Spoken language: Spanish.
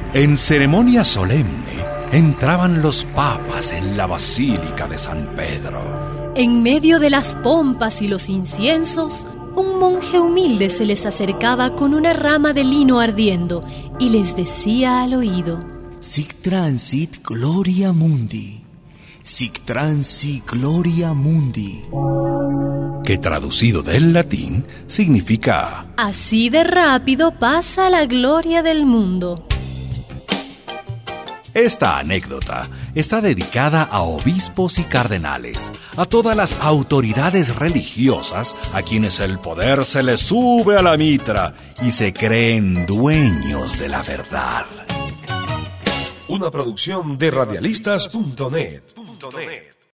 En ceremonia solemne entraban los papas en la Basílica de San Pedro. En medio de las pompas y los inciensos, un monje humilde se les acercaba con una rama de lino ardiendo y les decía al oído: Sic transit gloria mundi, sic transit gloria mundi. Que traducido del latín significa: así de rápido pasa la gloria del mundo. Esta anécdota está dedicada a obispos y cardenales, a todas las autoridades religiosas a quienes el poder se les sube a la mitra y se creen dueños de la verdad. Una producción de radialistas.net.